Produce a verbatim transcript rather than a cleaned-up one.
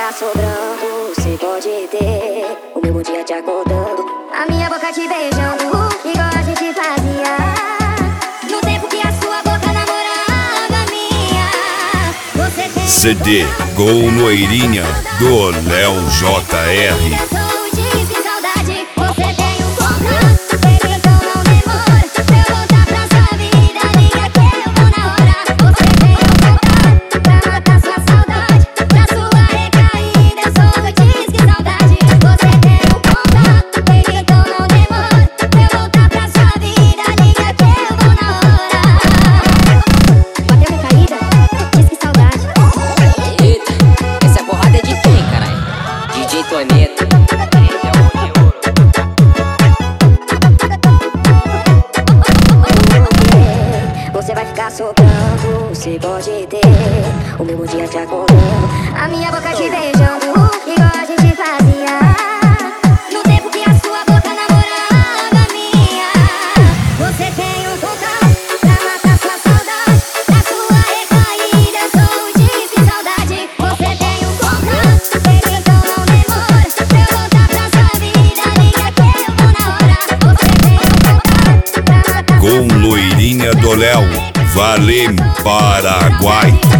ficar sobrando, cê pode ter o mesmo dia te acordando, a minha boca te beijando, igual a gente fazia no tempo que a sua boca namorava a minha. Você tem C D Gol Loirinha do Léo J R. Você vai ficar soprando, você pode ter o mesmo dia te acordando, a minha boca te beijando, igual a gente fazia no tempo que a sua boca namorava a minha. Você tem um contato pra matar sua saudade, da sua recaída eu sou o disque saudade. Você tem um contato, baby, então não demora pra eu voltar pra sua vida, liga que eu vou na hora. Você tem um contato pra matar Com Loirinha do Léo, Valeu, Paraguai.